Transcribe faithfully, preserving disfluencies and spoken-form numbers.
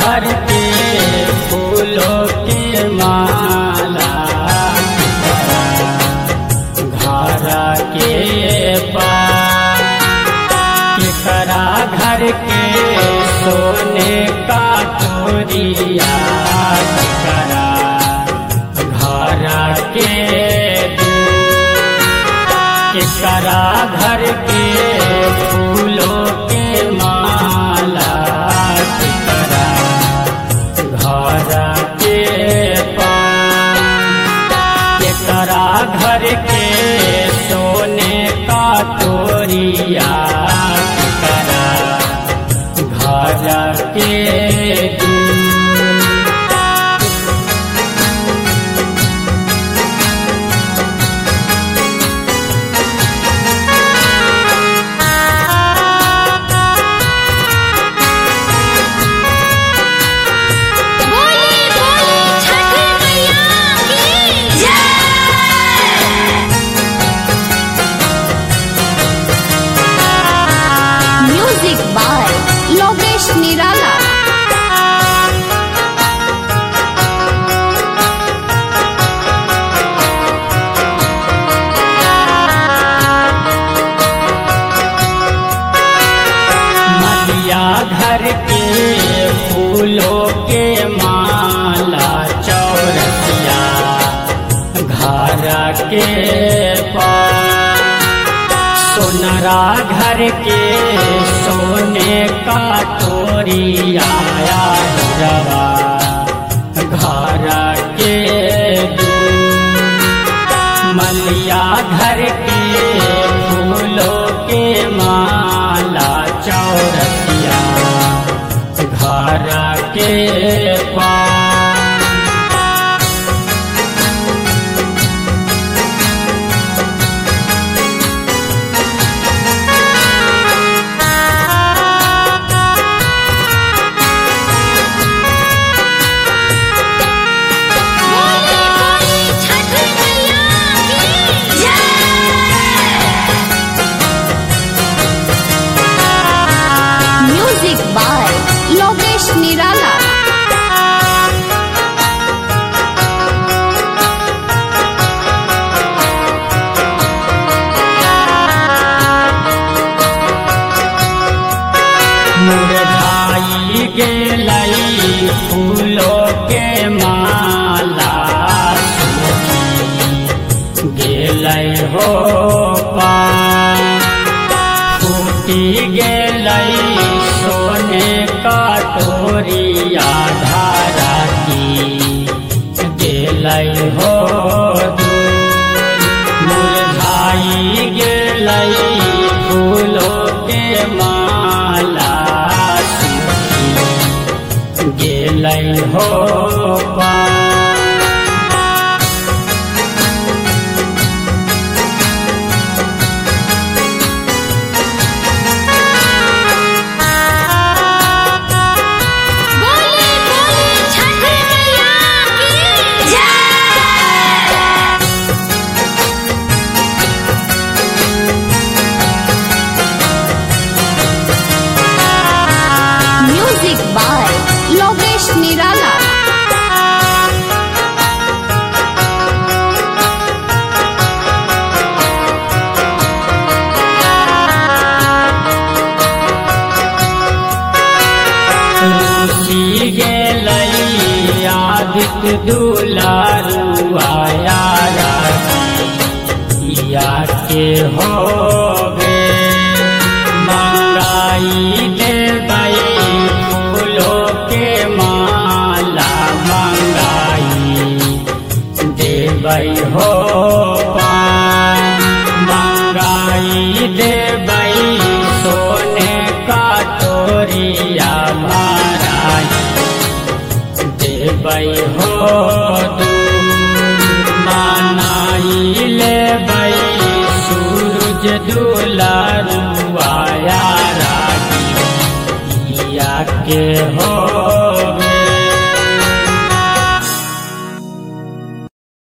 घर के फूलों के माला घर के पास केकरा घर के सोने का चोरिया केकरा घर के केकरा घर के फूलों के माला केकरा घर के पास केकरा घर के सोने का चोरिया केकरा घर के बाय लोकेश निराला। मलिया घर के फूलों के माला चौरसिया घर के पास सोनरा घर के सोने का तोरिया रवा घर के मलिया घर के फूलों के माला चौरसिया घर के पास बाय लोकेश निराला। मुरझाई गेलई फूलों के माला गेलई हो फूटी गेलई सोने का तोरिया धारा की गेलई हो मुरझाई गेलई फूलों के माला गेलई हो बाय लोकेश निराला। रूसी गेलई आदित्य दुलारुआ या के हो गे मंगाई देवई फूलों के माला मंगाई देवई हो मंगाई देवई सोने का तोरिया माराई देवई हो मानाई लेवई सूरज दुलारुआ रागी के हो